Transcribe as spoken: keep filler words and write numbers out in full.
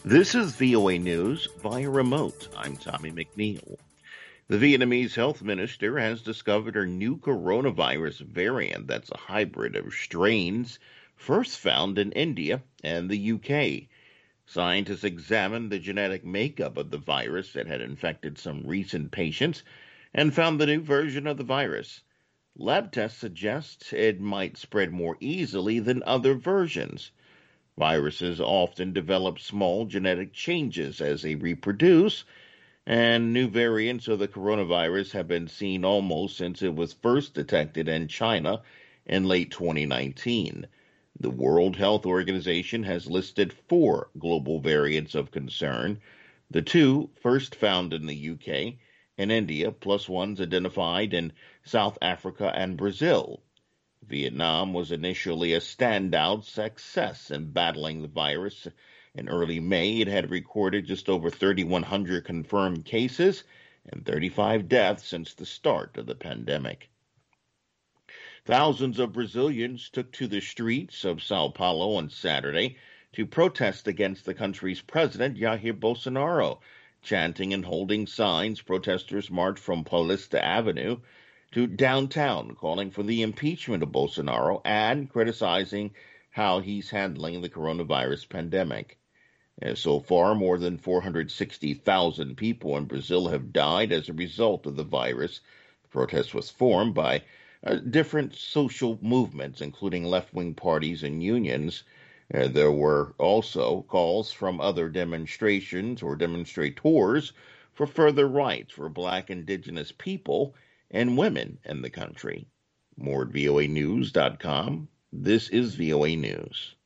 This is V O A News via remote. I'm Tommy McNeil. The Vietnamese health minister has discovered a new coronavirus variant that's a hybrid of strains first found in India and the U K. Scientists examined the genetic makeup of the virus that had infected some recent patients and found the new version of the virus. Lab tests suggest it might spread more easily than other versions. Viruses often develop small genetic changes as they reproduce, and new variants of the coronavirus have been seen almost since it was first detected in China in late twenty nineteen. The World Health Organization has listed four global variants of concern, the two first found in the U K and India, plus ones identified in South Africa and Brazil. Vietnam was initially a standout success in battling the virus. In early May, it had recorded just over thirty-one hundred confirmed cases and thirty-five deaths since the start of the pandemic. Thousands of Brazilians took to the streets of Sao Paulo on Saturday to protest against the country's president, Jair Bolsonaro. Chanting and holding signs, protesters marched from Paulista Avenue to downtown, calling for the impeachment of Bolsonaro and criticizing how he's handling the coronavirus pandemic. And so far, more than four hundred sixty thousand people in Brazil have died as a result of the virus. The protest was formed by uh, different social movements, including left-wing parties and unions. Uh, there were also calls from other demonstrations or demonstrators for further rights for black, indigenous people and women in the country. More at V O A news dot com. This is V O A News.